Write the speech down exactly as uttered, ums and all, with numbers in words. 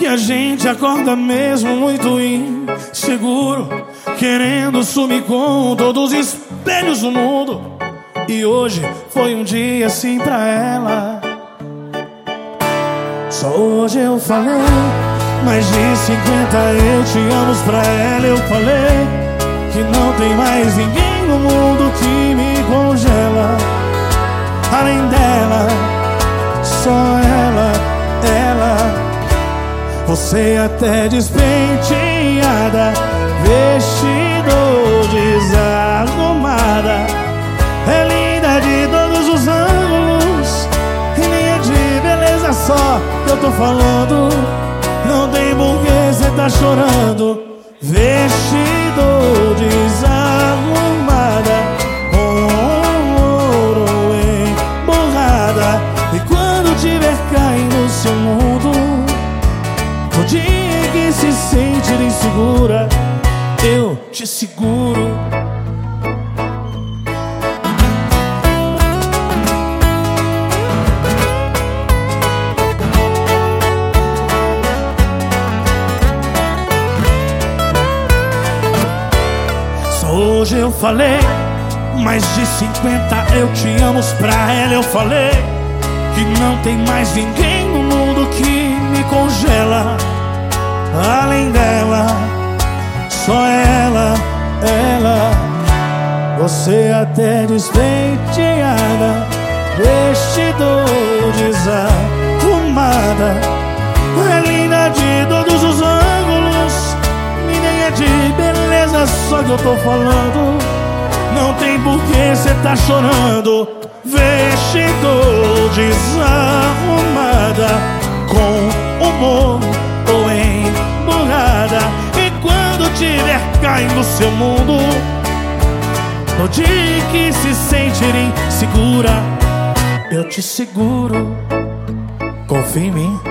a gente acorda mesmo muito inseguro, querendo sumir com todos os espelhos do mundo. E hoje foi um dia assim pra ela. Só hoje eu falei mais de cinquenta eu te amo pra ela. Eu falei que não tem mais ninguém no mundo que me congela. Além dela, só ela, ela. Você até despenteada, vestido desarrumada, é linda de todos os ângulos, e nem é de beleza só que eu tô falando. Não tem porquê cê tá chorando. Vestido desarrumada, com ouro emborrada. E quando tiver caindo seu mundo, no dia que se sentir insegura, eu te seguro. Hoje eu falei mais de cinquenta eu te amo pra ela. Eu falei que não tem mais ninguém no mundo que me congela. Além dela, só ela, ela. Você até despenteada, vestido desarrumada, é linda de todos os ângulos, e nem é de beleza só que eu tô falando. Não tem porquê cê tá chorando. Vestido desarrumada, com humor ou emburrada. E quando tiver caindo seu mundo, no dia que se sentir insegura, eu te seguro. Confia em mim.